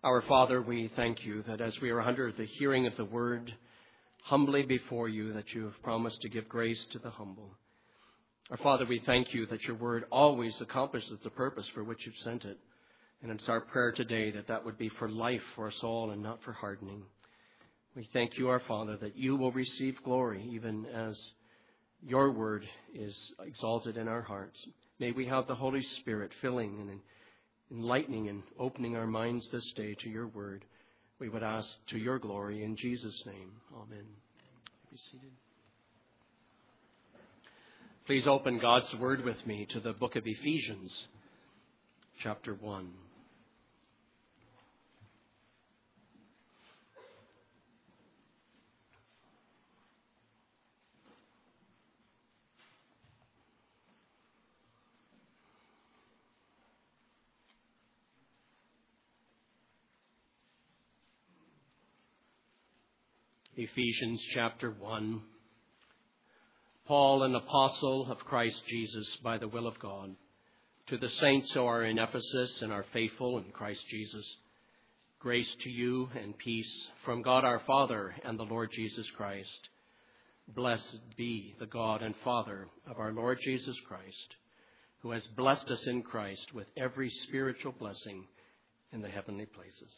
Our Father, we thank you that as we are under the hearing of the word, humbly before you, that you have promised to give grace to the humble. Our Father, we thank you that your word always accomplishes the purpose for which you've sent it. And it's our prayer today that that would be for life for us all and not for hardening. We thank you, our Father, that you will receive glory even as your word is exalted in our hearts. May we have the Holy Spirit filling and enlightening and opening our minds this day to your word. We would ask to your glory in Jesus' name. Amen. Be seated. Please open God's word with me to the book of Ephesians, chapter 1. Ephesians chapter 1. Paul, an apostle of Christ Jesus by the will of God, to the saints who are in Ephesus and are faithful in Christ Jesus, grace to you and peace from God our Father and the Lord Jesus Christ. Blessed be the God and Father of our Lord Jesus Christ, who has blessed us in Christ with every spiritual blessing in the heavenly places.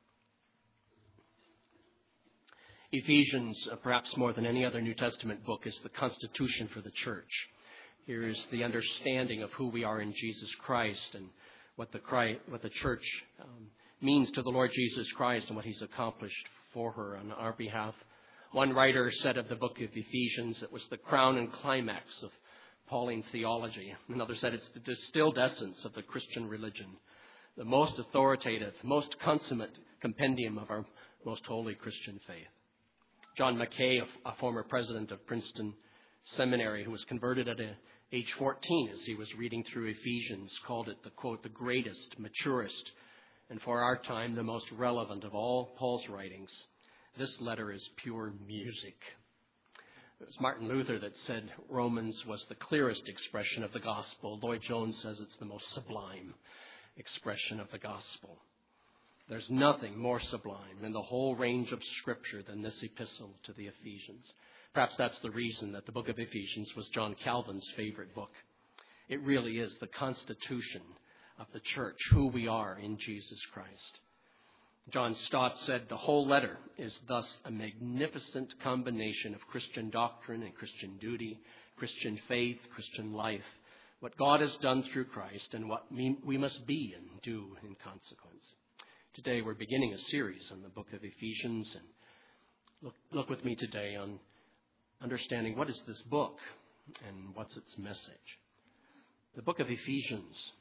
Ephesians, perhaps more than any other New Testament book, is the constitution for the church. Here is the understanding of who we are in Jesus Christ and what the church means to the Lord Jesus Christ and what he's accomplished for her on our behalf. One writer said of the book of Ephesians, it was the crown and climax of Pauline theology. Another said it's the distilled essence of the Christian religion, the most authoritative, most consummate compendium of our most holy Christian faith. John Mackay, a former president of Princeton Seminary, who was converted at age 14 as he was reading through Ephesians, called it, the quote, the greatest, maturest, and for our time, the most relevant of all Paul's writings. This letter is pure music. It was Martin Luther that said Romans was the clearest expression of the gospel. Lloyd Jones says it's the most sublime expression of the gospel. There's nothing more sublime in the whole range of Scripture than this epistle to the Ephesians. Perhaps that's the reason that the book of Ephesians was John Calvin's favorite book. It really is the constitution of the church, who we are in Jesus Christ. John Stott said the whole letter is thus a magnificent combination of Christian doctrine and Christian duty, Christian faith, Christian life, what God has done through Christ and what we must be and do in consequence. Today we're beginning a series on the book of Ephesians, and look with me today on understanding what is this book and what's its message. The book of Ephesians.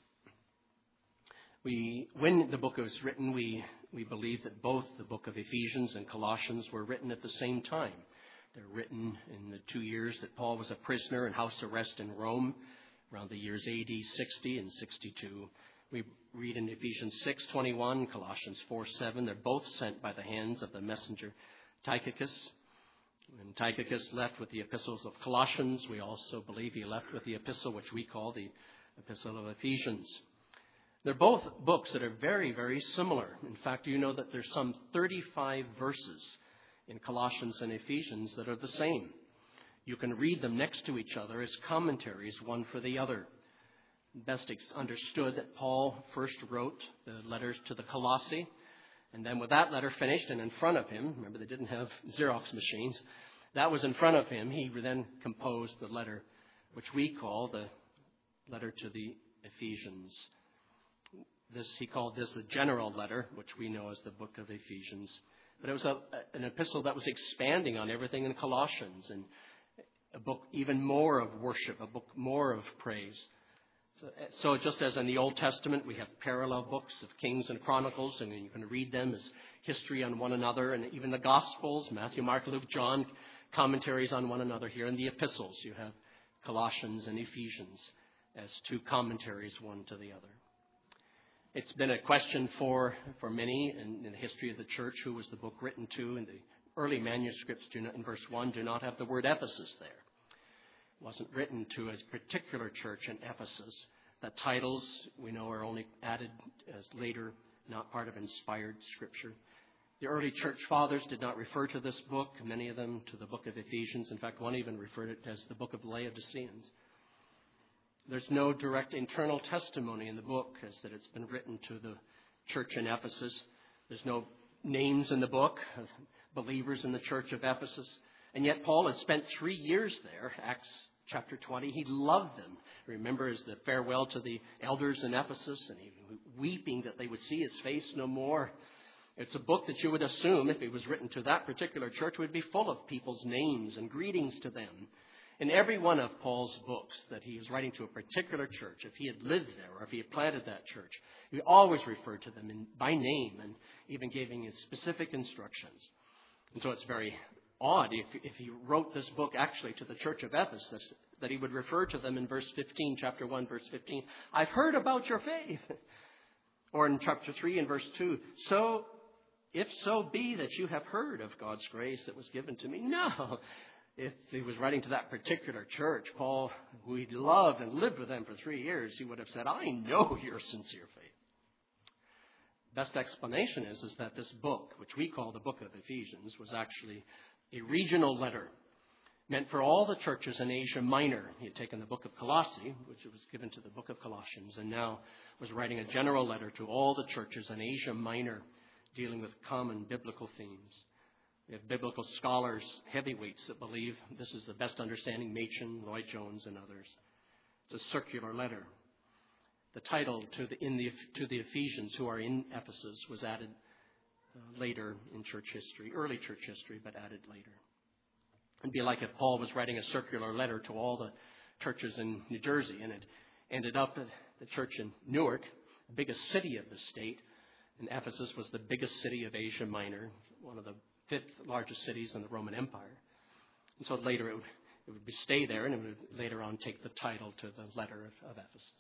When the book was written, we believe that both the book of Ephesians and Colossians were written at the same time. They're written in the 2 years that Paul was a prisoner in house arrest in Rome, around the years AD 60 and 62. We read in Ephesians 6:21, Colossians 4:7. They're both sent by the hands of the messenger Tychicus. When Tychicus left with the epistles of Colossians, we also believe he left with the epistle which we call the Epistle of Ephesians. They're both books that are very, very similar. In fact, you know that there's some 35 verses in Colossians and Ephesians that are the same. You can read them next to each other as commentaries, one for the other. Best understood that Paul first wrote the letters to the Colossae, and then with that letter finished and in front of him, remember they didn't have Xerox machines, that was in front of him, he then composed the letter which we call the letter to the Ephesians. He called this a general letter, which we know as the book of Ephesians. But it was an epistle that was expanding on everything in Colossians, and a book even more of worship, a book more of praise. So just as in the Old Testament, we have parallel books of Kings and Chronicles, and you can read them as history on one another, and even the Gospels, Matthew, Mark, Luke, John, commentaries on one another. Here in the epistles, you have Colossians and Ephesians as two commentaries, one to the other. It's been a question for many in the history of the church, who was the book written to, and the early manuscripts in verse 1 do not have the word Ephesus there. It wasn't written to a particular church in Ephesus. The titles we know are only added as later not part of inspired Scripture. The early church fathers did not refer to this book, many of them to the book of Ephesians. In fact, one even referred it as the book of Laodiceans. There's no direct internal testimony in the book as that it's been written to the church in Ephesus. There's no names in the book of believers in the church of Ephesus. And yet Paul had spent 3 years there, Acts chapter 20. He loved them. Remember, as the farewell to the elders in Ephesus, and he weeping that they would see his face no more. It's a book that you would assume, if it was written to that particular church, would be full of people's names and greetings to them. In every one of Paul's books that he is writing to a particular church, if he had lived there or if he had planted that church, he always referred to them by name and even giving specific instructions. And so it's very odd if he wrote this book actually to the church of Ephesus, that he would refer to them in verse 15, chapter 1, verse 15. I've heard about your faith. Or in chapter 3 and verse 2, so if so be that you have heard of God's grace that was given to me. No. If he was writing to that particular church, Paul, who he loved and lived with them for 3 years, he would have said, I know your sincere faith. Best explanation is that this book, which we call the book of Ephesians, was actually a regional letter meant for all the churches in Asia Minor. He had taken the book of Colossae, which was given to the book of Colossians, and now was writing a general letter to all the churches in Asia Minor, dealing with common biblical themes. We have biblical scholars, heavyweights, that believe this is the best understanding, Machen, Lloyd Jones, and others. It's a circular letter. The title to the Ephesians who are in Ephesus was added later in church history, early church history, but added later. It'd be like if Paul was writing a circular letter to all the churches in New Jersey, and it ended up at the church in Newark, the biggest city of the state, and Ephesus was the biggest city of Asia Minor, one of the 5th largest cities in the Roman Empire. And so later it would stay there, and it would later on take the title to the letter of Ephesus.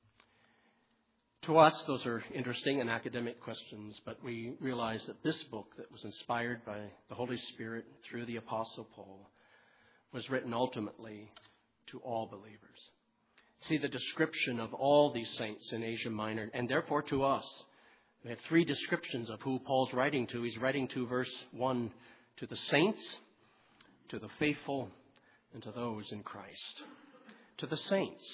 To us, those are interesting and academic questions, but we realize that this book that was inspired by the Holy Spirit through the Apostle Paul was written ultimately to all believers. See the description of all these saints in Asia Minor, and therefore to us. We have 3 descriptions of who Paul's writing to. He's writing to, verse 1, to the saints, to the faithful, and to those in Christ. To the saints.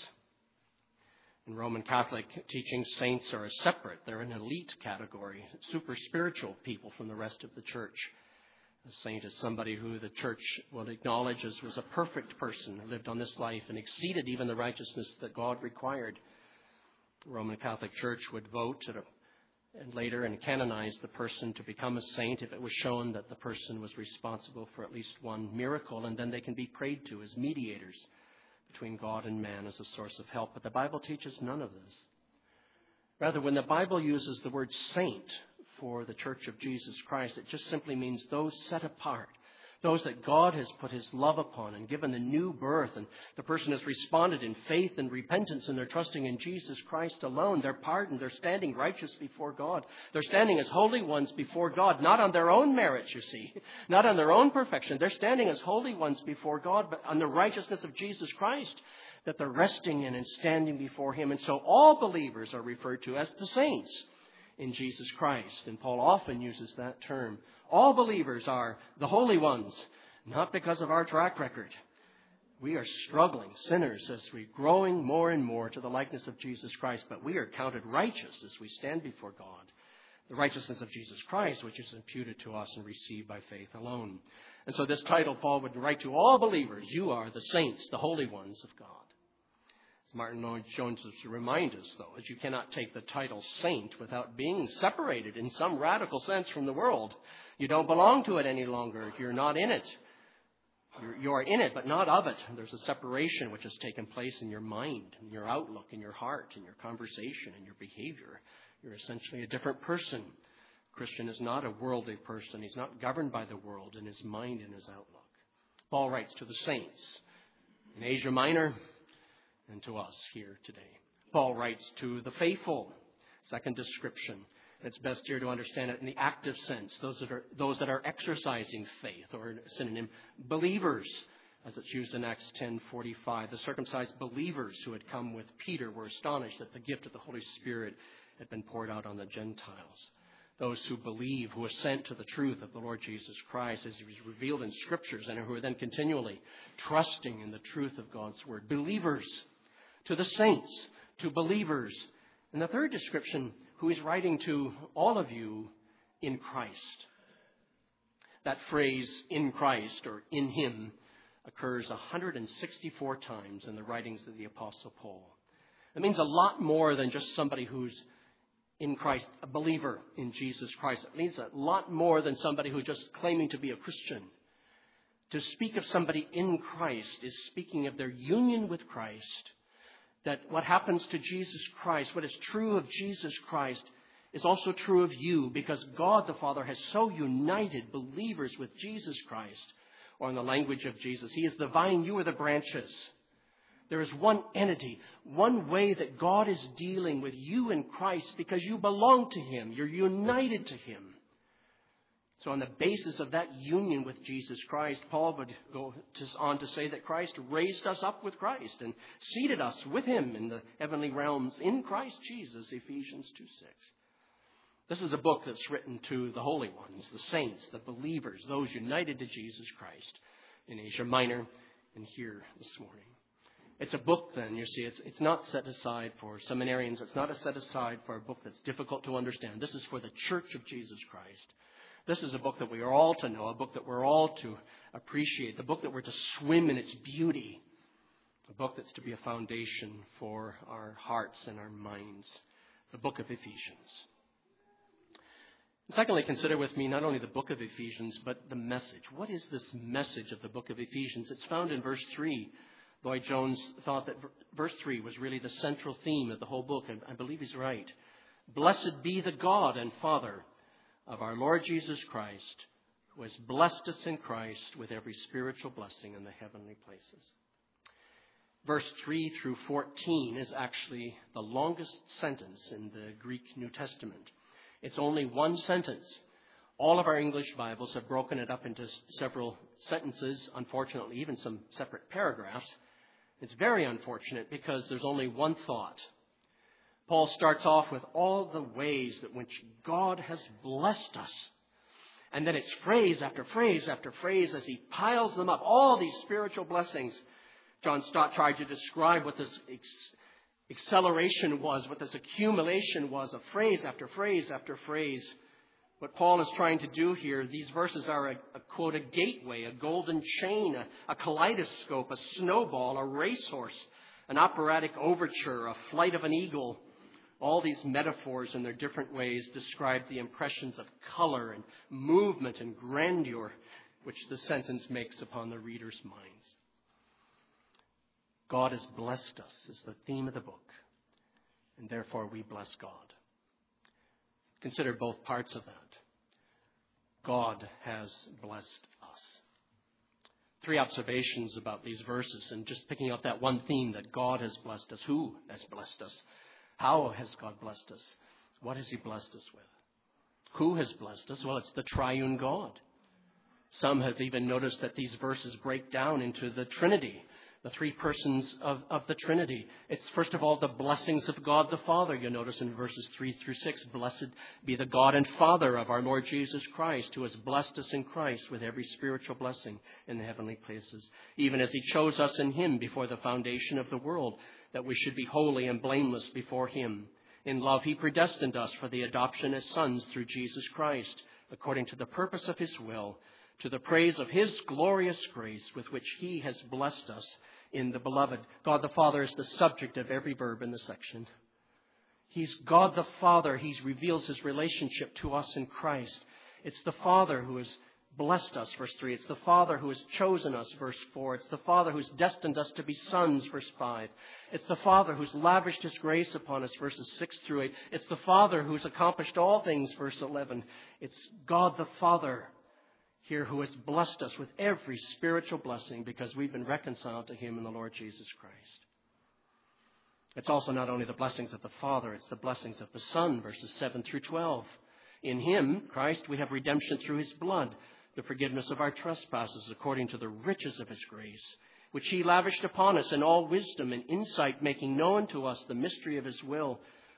In Roman Catholic teaching, saints are separate. They're an elite category, super spiritual people from the rest of the church. A saint is somebody who the church will acknowledge as was a perfect person who lived on this life and exceeded even the righteousness that God required. The Roman Catholic Church would vote and later canonize the person to become a saint if it was shown that the person was responsible for at least one miracle, and then they can be prayed to as mediators between God and man as a source of help. But the Bible teaches none of this. Rather, when the Bible uses the word saint for the Church of Jesus Christ, it just simply means those set apart, those that God has put his love upon and given the new birth, and the person has responded in faith and repentance, and they're trusting in Jesus Christ alone. They're pardoned. They're standing righteous before God. They're standing as holy ones before God, not on their own merits, you see, not on their own perfection. They're standing as holy ones before God, but on the righteousness of Jesus Christ that they're resting in and standing before him. And so all believers are referred to as the saints in Jesus Christ. And Paul often uses that term. All believers are the holy ones, not because of our track record. We are struggling sinners as we're growing more and more to the likeness of Jesus Christ, but we are counted righteous as we stand before God. The righteousness of Jesus Christ, which is imputed to us and received by faith alone. And so this title Paul would write to all believers, you are the saints, the holy ones of God. As Martin Lloyd Jones to remind us, though, that you cannot take the title saint without being separated in some radical sense from the world. You don't belong to it any longer. You're not in it. You are in it, but not of it. There's a separation which has taken place in your mind, in your outlook, in your heart, in your conversation, in your behavior. You're essentially a different person. A Christian is not a worldly person. He's not governed by the world in his mind and his outlook. Paul writes to the saints in Asia Minor and to us here today. Paul writes to the faithful, second description. It's best here to understand it in the active sense, those that are exercising faith, or synonym, believers, as it's used in Acts 10:45. The circumcised believers who had come with Peter were astonished at the gift of the Holy Spirit had been poured out on the Gentiles. Those who believe, who assent to the truth of the Lord Jesus Christ as he was revealed in Scriptures, and who are then continually trusting in the truth of God's Word. Believers, to the saints, to believers. And the third description, who he's writing to all of you in Christ. That phrase, in Christ, or in Him, occurs 164 times in the writings of the Apostle Paul. It means a lot more than just somebody who's in Christ, a believer in Jesus Christ. It means a lot more than somebody who's just claiming to be a Christian. To speak of somebody in Christ is speaking of their union with Christ. That what happens to Jesus Christ, what is true of Jesus Christ, is also true of you, because God the Father has so united believers with Jesus Christ. Or in the language of Jesus, He is the vine, you are the branches. There is one entity, one way that God is dealing with you in Christ because you belong to Him. You're united to Him. So on the basis of that union with Jesus Christ, Paul would go on to say that Christ raised us up with Christ and seated us with Him in the heavenly realms in Christ Jesus, Ephesians 2:6. This is a book that's written to the holy ones, the saints, the believers, those united to Jesus Christ in Asia Minor and here this morning. It's a book, then, you see, it's not set aside for seminarians. It's not set aside for a book that's difficult to understand. This is for the Church of Jesus Christ. This is a book that we are all to know, a book that we're all to appreciate, the book that we're to swim in its beauty, a book that's to be a foundation for our hearts and our minds, the book of Ephesians. And secondly, consider with me not only the book of Ephesians, but the message. What is this message of the book of Ephesians? It's found in verse 3. Lloyd Jones thought that verse 3 was really the central theme of the whole book, and I believe he's right. Blessed be the God and Father of our Lord Jesus Christ, who has blessed us in Christ with every spiritual blessing in the heavenly places. Verse 3 through 14 is actually the longest sentence in the Greek New Testament. It's only one sentence. All of our English Bibles have broken it up into several sentences, unfortunately, even some separate paragraphs. It's very unfortunate because there's only one thought. Paul starts off with all the ways in which God has blessed us. And then it's phrase after phrase after phrase as he piles them up, all these spiritual blessings. John Stott tried to describe what this acceleration was, what this accumulation was of phrase after phrase after phrase. What Paul is trying to do here, these verses are quote, a gateway, a golden chain, a kaleidoscope, a snowball, a racehorse, an operatic overture, a flight of an eagle. All these metaphors in their different ways describe the impressions of color and movement and grandeur which the sentence makes upon the reader's minds. God has blessed us is the theme of the book, and therefore we bless God. Consider both parts of that. God has blessed us. 3 observations about these verses, and just picking out that one theme that God has blessed us. Who has blessed us? How has God blessed us? What has He blessed us with? Who has blessed us? Well, it's the triune God. Some have even noticed that these verses break down into the Trinity, the 3 persons of the Trinity. It's first of all the blessings of God the Father. You notice in verses 3 through 6, blessed be the God and Father of our Lord Jesus Christ, who has blessed us in Christ with every spiritual blessing in the heavenly places, even as He chose us in Him before the foundation of the world, that we should be holy and blameless before Him. In love He predestined us for the adoption as sons through Jesus Christ, according to the purpose of His will, to the praise of His glorious grace with which He has blessed us in the Beloved. God the Father is the subject of every verb in the section. He's God the Father. He reveals His relationship to us in Christ. It's the Father who has blessed us, verse 3. It's the Father who has chosen us, verse 4. It's the Father who's destined us to be sons, verse 5. It's the Father who's lavished His grace upon us, verses 6 through 8. It's the Father who's accomplished all things, verse 11. It's God the Father here who has blessed us with every spiritual blessing because we've been reconciled to Him in the Lord Jesus Christ. It's also not only the blessings of the Father, it's the blessings of the Son, verses 7 through 12. In Him, Christ, we have redemption through His blood, the forgiveness of our trespasses according to the riches of His grace, which He lavished upon us in all wisdom and insight, making known to us the mystery of His will,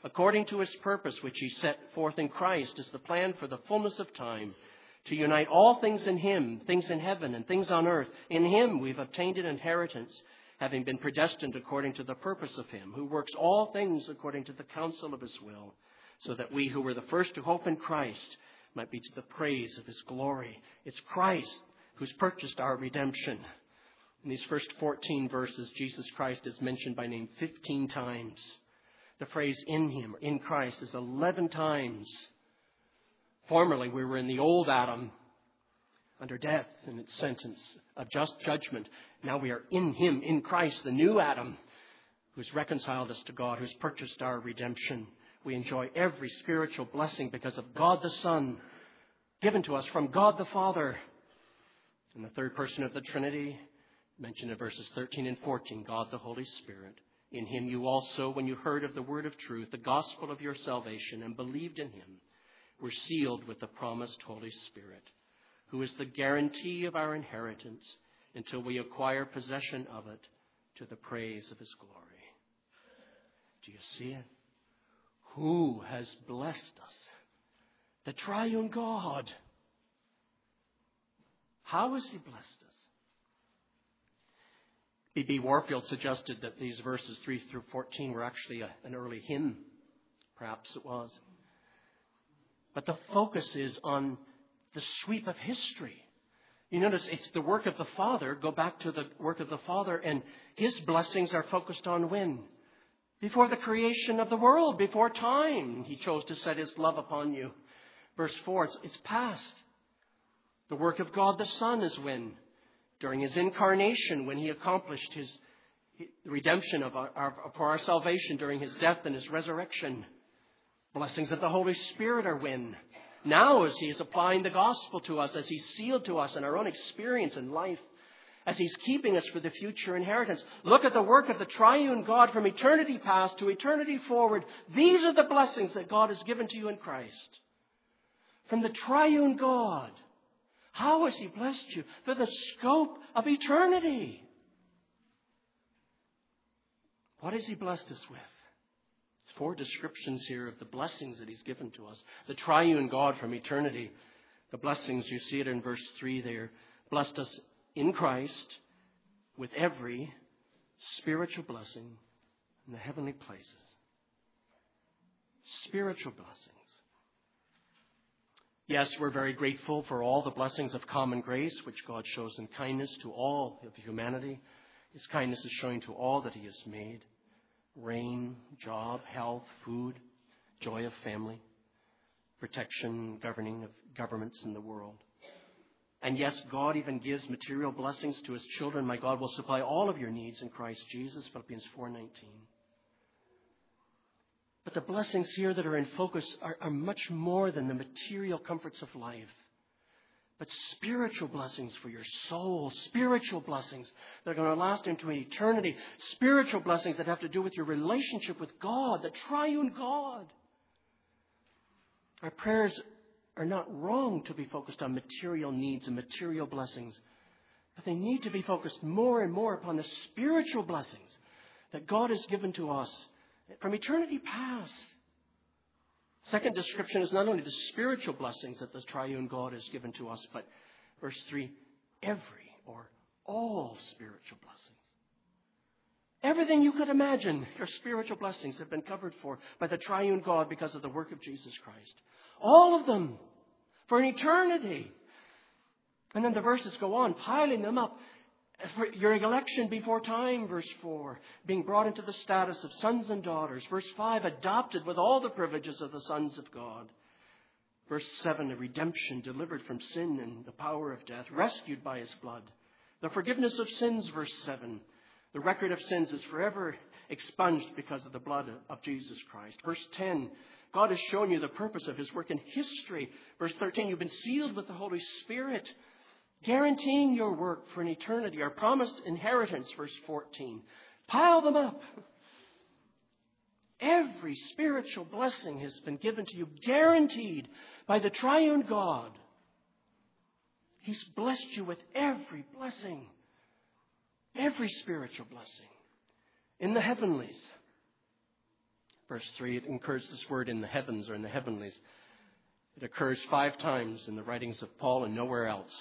according to his purpose, which he set forth in Christ as the plan for the fullness of time, to unite all things in him, things in heaven and things on earth. In him we've obtained an inheritance, having been predestined according to the purpose of him, who works all things according to the counsel of his will, so that we who were the first to hope in Christ might be to the praise of his glory. It's Christ who's purchased our redemption. In these first 14 verses, Jesus Christ is mentioned by name 15 times. The phrase in him, in Christ, is 11 times. Formerly, we were in the old Adam, under death and its sentence of just judgment. Now we are in him, in Christ, the new Adam, who's reconciled us to God, who's purchased our redemption. We enjoy every spiritual blessing because of God the Son, given to us from God the Father. And the third person of the Trinity, mentioned in verses 13 and 14, God the Holy Spirit. In him you also, when you heard of the word of truth, the gospel of your salvation, and believed in him, were sealed with the promised Holy Spirit, who is the guarantee of our inheritance until we acquire possession of it to the praise of his glory. Do you see it? Who has blessed us? The triune God. How has he blessed us? B.B. Warfield suggested that these verses 3 through 14 were actually an early hymn. Perhaps it was. But the focus is on the sweep of history. You notice it's the work of the Father. Go back to the work of the Father, and his blessings are focused on when? Before the creation of the world, before time, he chose to set his love upon you. Verse 4, it's past. The work of God the Son is when? During his incarnation, when he accomplished the redemption for our salvation during his death and his resurrection. Blessings of the Holy Spirit are when? Now, as he is applying the gospel to us, as he's sealed to us in our own experience in life, as he's keeping us for the future inheritance. Look at the work of the triune God from eternity past to eternity forward. These are the blessings that God has given to you in Christ. From the triune God. How has he blessed you? For the scope of eternity. What has he blessed us with? There's 4 descriptions here of the blessings that he's given to us. The triune God from eternity. The blessings, you see it in verse 3 there. Blessed us in Christ with every spiritual blessing in the heavenly places. Spiritual blessings. Yes, we're very grateful for all the blessings of common grace, which God shows in kindness to all of humanity. His kindness is showing to all that he has made. Rain, job, health, food, joy of family, protection, governing of governments in the world. And yes, God even gives material blessings to his children. My God will supply all of your needs in Christ Jesus, Philippians 4:19. But the blessings here that are in focus are much more than the material comforts of life. But spiritual blessings for your soul, spiritual blessings that are going to last into eternity, spiritual blessings that have to do with your relationship with God, the triune God. Our prayers are not wrong to be focused on material needs and material blessings, but they need to be focused more and more upon the spiritual blessings that God has given to us from eternity past. Second description is not only the spiritual blessings that the triune God has given to us, but verse 3, every or all spiritual blessings. Everything you could imagine, your spiritual blessings have been covered for by the triune God because of the work of Jesus Christ. All of them for an eternity. And then the verses go on, piling them up. For your election before time, verse 4, being brought into the status of sons and daughters. Verse 5, adopted with all the privileges of the sons of God. Verse 7, the redemption, delivered from sin and the power of death, rescued by his blood. The forgiveness of sins, verse 7. The record of sins is forever expunged because of the blood of Jesus Christ. Verse 10, God has shown you the purpose of his work in history. Verse 13, you've been sealed with the Holy Spirit, guaranteeing your work for an eternity, our promised inheritance, verse 14. Pile them up. Every spiritual blessing has been given to you, guaranteed by the triune God. He's blessed you with every blessing, every spiritual blessing in the heavenlies. Verse 3, it incurs this word in the heavens or in the heavenlies. It occurs 5 times in the writings of Paul and nowhere else.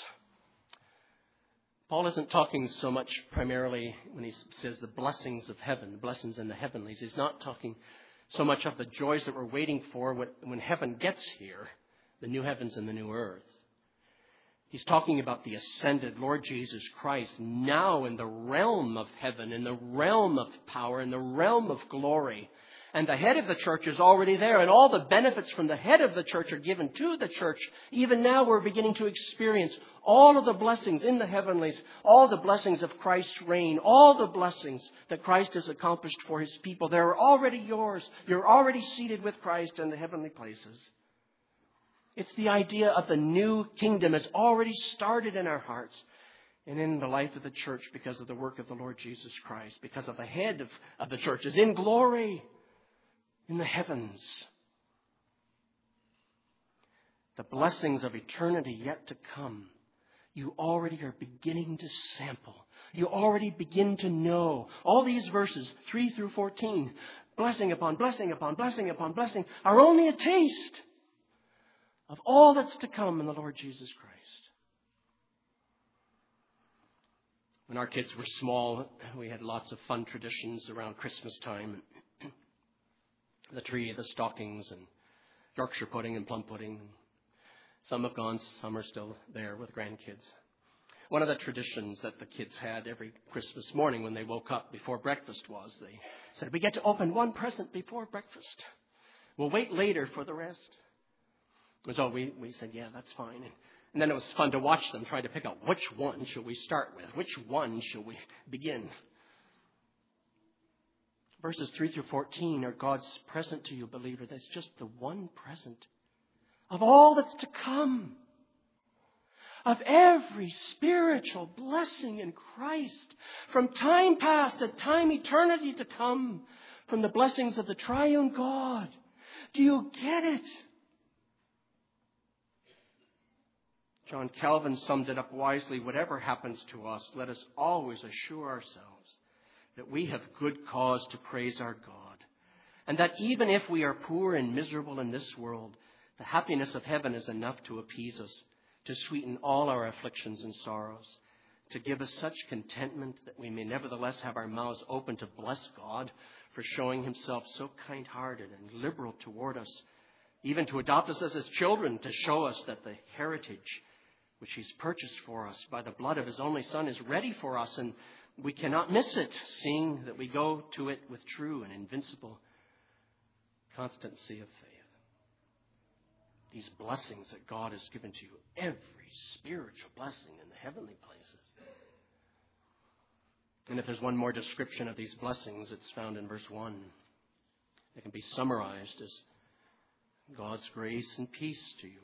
Paul isn't talking so much primarily when he says the blessings of heaven, the blessings in the heavenlies. He's not talking so much of the joys that we're waiting for when heaven gets here, the new heavens and the new earth. He's talking about the ascended Lord Jesus Christ now in the realm of heaven, in the realm of power, in the realm of glory. And the head of the church is already there, and all the benefits from the head of the church are given to the church. Even now we're beginning to experience all of the blessings in the heavenlies, all the blessings of Christ's reign, all the blessings that Christ has accomplished for his people. They're already yours. You're already seated with Christ in the heavenly places. It's the idea of the new kingdom has already started in our hearts and in the life of the church because of the work of the Lord Jesus Christ, because of the head of the church is in glory in the heavens. The blessings of eternity yet to come, you already are beginning to sample. You already begin to know. All these verses, 3 through 14, blessing upon blessing upon blessing upon blessing, are only a taste of all that's to come in the Lord Jesus Christ. When our kids were small, we had lots of fun traditions around Christmas time. The tree, the stockings, and Yorkshire pudding and plum pudding. Some have gone, some are still there with grandkids. One of the traditions that the kids had every Christmas morning when they woke up before breakfast was they said, we get to open one present before breakfast. We'll wait later for the rest. And so we said, yeah, that's fine. And then it was fun to watch them try to pick out which one should we start with? Which one should we begin? Verses 3 through 14 are God's present to you, believer. That's just the one present of all that's to come. Of every spiritual blessing in Christ. From time past to time eternity to come. From the blessings of the triune God. Do you get it? John Calvin summed it up wisely. Whatever happens to us, let us always assure ourselves that we have good cause to praise our God. And that even if we are poor and miserable in this world, the happiness of heaven is enough to appease us, to sweeten all our afflictions and sorrows, to give us such contentment that we may nevertheless have our mouths open to bless God for showing himself so kind-hearted and liberal toward us, even to adopt us as his children, to show us that the heritage which he's purchased for us by the blood of his only Son is ready for us, and we cannot miss it, seeing that we go to it with true and invincible constancy of faith. These blessings that God has given to you, every spiritual blessing in the heavenly places. And if there's one more description of these blessings, it's found in verse 1. It can be summarized as God's grace and peace to you.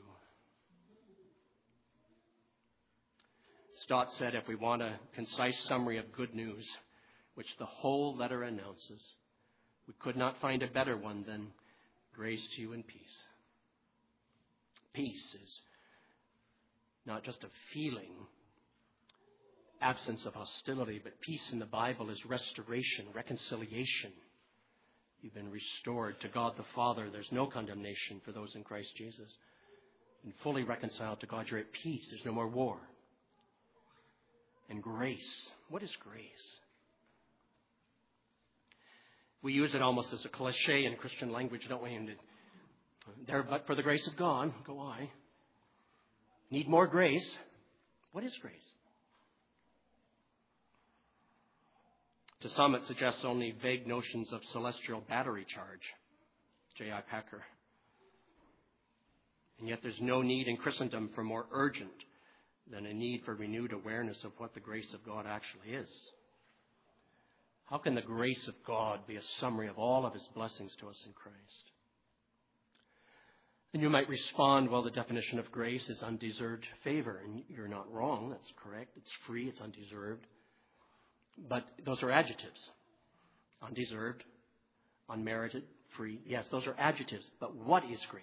Stott said, if we want a concise summary of good news, which the whole letter announces, we could not find a better one than grace to you and peace. Peace is not just a feeling, absence of hostility, but peace in the Bible is restoration, reconciliation. You've been restored to God the Father. There's no condemnation for those in Christ Jesus. And fully reconciled to God, you're at peace. There's no more war. And grace. What is grace? We use it almost as a cliche in Christian language, don't we? And there, but for the grace of God, go I. Need more grace. What is grace? To some, it suggests only vague notions of celestial battery charge. J.I. Packer. And yet there's no need in Christendom for more urgent than a need for renewed awareness of what the grace of God actually is. How can the grace of God be a summary of all of his blessings to us in Christ? And you might respond, well, the definition of grace is undeserved favor. And you're not wrong. That's correct. It's free. It's undeserved. But those are adjectives. Undeserved, unmerited, free. Yes, those are adjectives. But what is grace?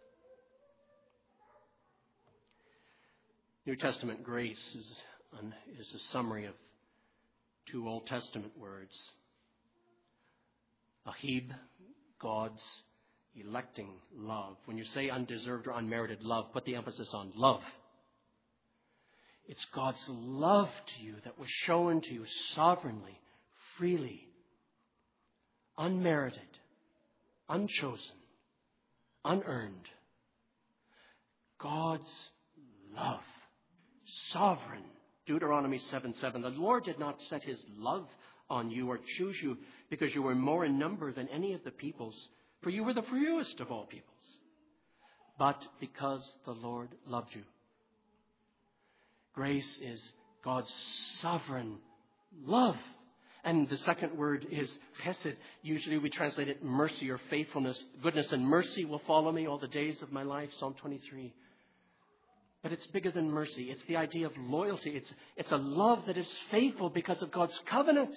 New Testament grace is a summary of two Old Testament words. Ahib, God's electing love. When you say undeserved or unmerited love, put the emphasis on love. It's God's love to you that was shown to you sovereignly, freely, unmerited, unchosen, unearned. God's love, sovereign. Deuteronomy 7:7. The Lord did not set his love on you or choose you because you were more in number than any of the peoples, for you were the fewest of all peoples, but because the Lord loved you. Grace is God's sovereign love. And the second word is chesed. Usually we translate it mercy or faithfulness. Goodness and mercy will follow me all the days of my life, Psalm 23. But it's bigger than mercy. It's the idea of loyalty. It's a love that is faithful because of God's covenant.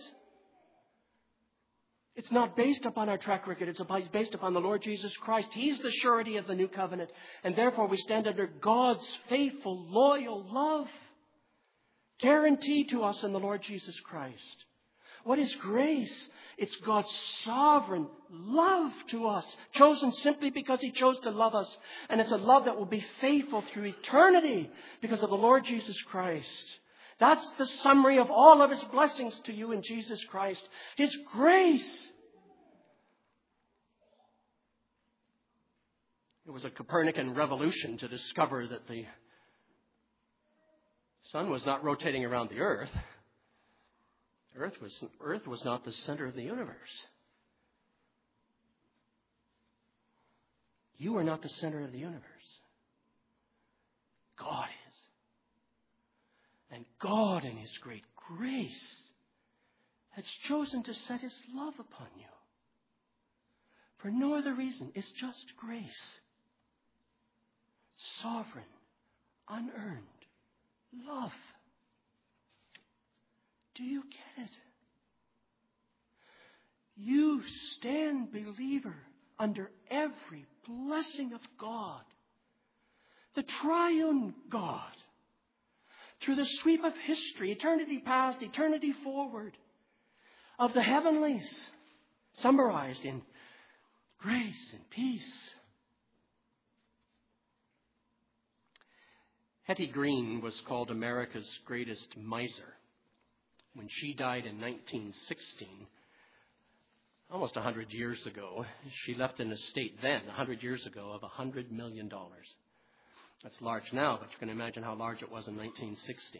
It's not based upon our track record. It's based upon the Lord Jesus Christ. He's the surety of the new covenant. And therefore we stand under God's faithful, loyal love, guaranteed to us in the Lord Jesus Christ. What is grace? It's God's sovereign love to us, chosen simply because he chose to love us. And it's a love that will be faithful through eternity because of the Lord Jesus Christ. That's the summary of all of his blessings to you in Jesus Christ. His grace. It was a Copernican revolution to discover that the sun was not rotating around the earth. Earth was not the center of the universe. You are not the center of the universe. God is. And God, in his great grace, has chosen to set his love upon you. For no other reason. It's just grace. Sovereign, unearned love. Do you get it? You stand, believer, under every blessing of God, the triune God, through the sweep of history, eternity past, eternity forward, of the heavenlies, summarized in grace and peace. Hetty Green was called America's greatest miser. When she died in 1916, almost 100 years ago, she left an estate then, 100 years ago, of $100 million. That's large now, but you can imagine how large it was in 1916.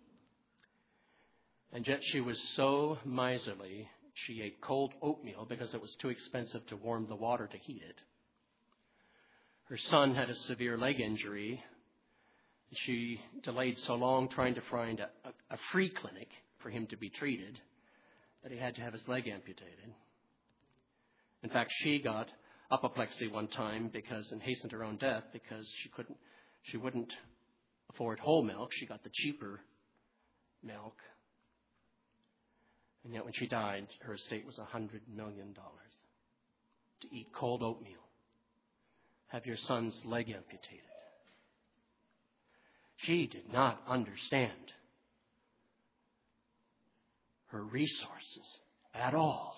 And yet she was so miserly, she ate cold oatmeal because it was too expensive to warm the water to heat it. Her son had a severe leg injury. She delayed so long trying to find a free clinic for him to be treated that he had to have his leg amputated. In fact, she got apoplexy one time and hastened her own death because she wouldn't afford whole milk. She got the cheaper milk. And yet when she died, her estate was $100 million. To eat cold oatmeal. Have your son's leg amputated. She did not understand her resources at all.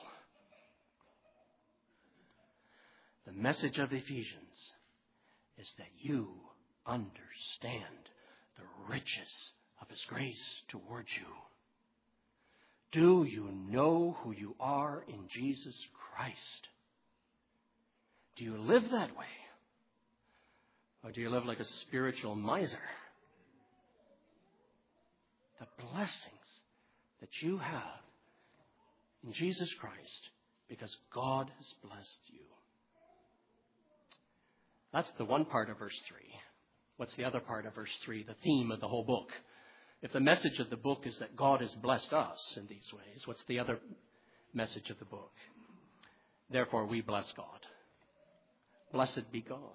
The message of Ephesians is that you understand the riches of his grace towards you. Do you know who you are in Jesus Christ? Do you live that way? Or do you live like a spiritual miser? The blessings that you have in Jesus Christ because God has blessed you. That's the one part of verse 3. What's the other part of verse 3? The theme of the whole book. If the message of the book is that God has blessed us in these ways, what's the other message of the book? Therefore, we bless God. Blessed be God.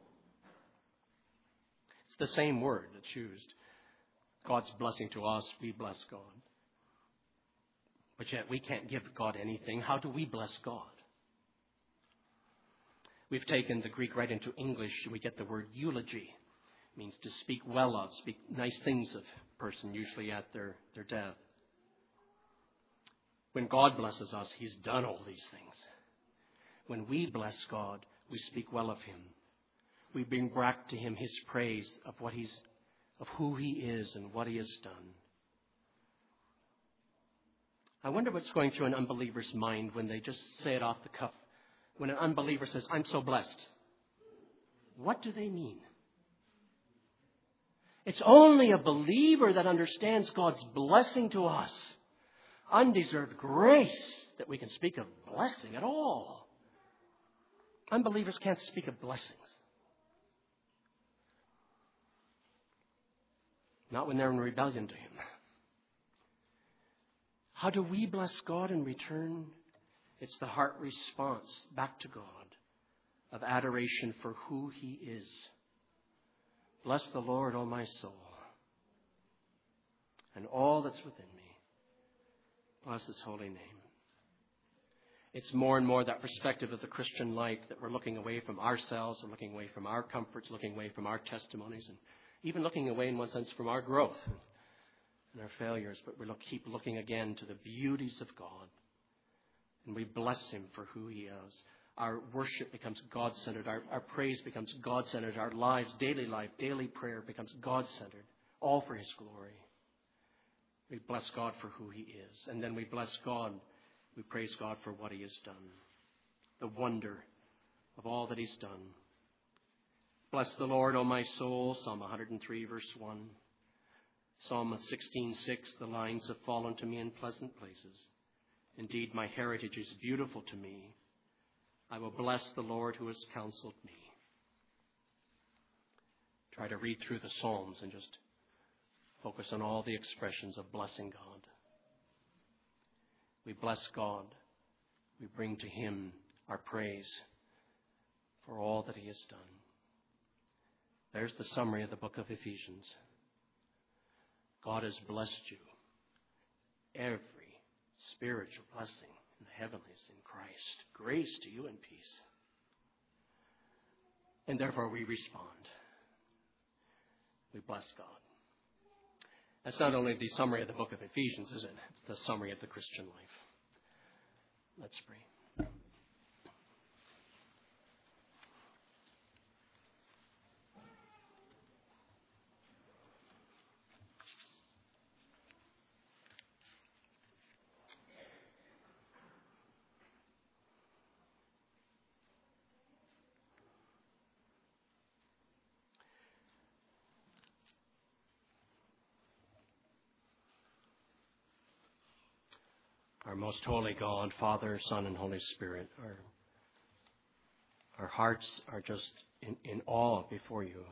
It's the same word that's used. God's blessing to us, we bless God. But yet we can't give God anything. How do we bless God? We've taken the Greek right into English. We get the word eulogy. It means to speak well of, speak nice things of a person, usually at their death. When God blesses us, he's done all these things. When we bless God, we speak well of him. We bring back to him his praise of who he is and what he has done. I wonder what's going through an unbeliever's mind when they just say it off the cuff. When an unbeliever says, I'm so blessed. What do they mean? It's only a believer that understands God's blessing to us. Undeserved grace that we can speak of blessing at all. Unbelievers can't speak of blessings. Not when they're in rebellion to him. How do we bless God in return? It's the heart response back to God of adoration for who he is. Bless the Lord, O my soul, and all that's within me. Bless his holy name. It's more and more that perspective of the Christian life that we're looking away from ourselves, we're looking away from our comforts, looking away from our testimonies, and even looking away in one sense from our growth and our failures. But we keep looking again to the beauties of God. And we bless him for who he is. Our worship becomes God-centered. Our praise becomes God-centered. Our life, daily prayer becomes God-centered. All for his glory. We bless God for who he is. And then we bless God. We praise God for what he has done. The wonder of all that he's done. Bless the Lord, O my soul. Psalm 103, verse 1. Psalm 16:6. The lines have fallen to me in pleasant places. Indeed, my heritage is beautiful to me. I will bless the Lord who has counseled me. Try to read through the Psalms and just focus on all the expressions of blessing God. We bless God. We bring to him our praise for all that he has done. There's the summary of the book of Ephesians. God has blessed you. Every spiritual blessing in the heavenlies in Christ. Grace to you and peace. And therefore we respond. We bless God. That's not only the summary of the book of Ephesians, is it? It's the summary of the Christian life. Let's pray. Our most holy God, Father, Son, and Holy Spirit, our hearts are just in awe before you.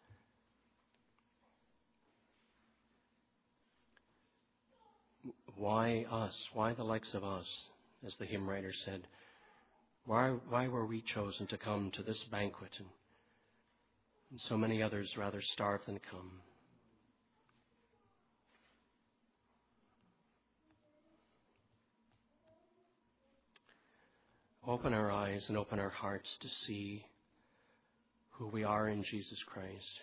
Why us? Why the likes of us? As the hymn writer said, why were we chosen to come to this banquet and so many others rather starve than come? Open our eyes and open our hearts to see who we are in Jesus Christ.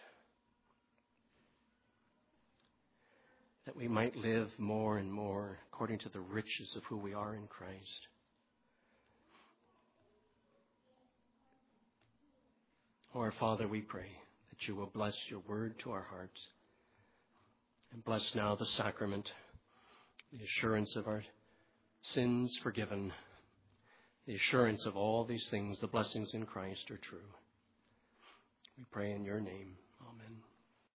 That we might live more and more according to the riches of who we are in Christ. Oh, our Father, we pray that you will bless your word to our hearts. And bless now the sacrament, the assurance of our sins forgiven, the assurance of all these things, the blessings in Christ are true. We pray in your name.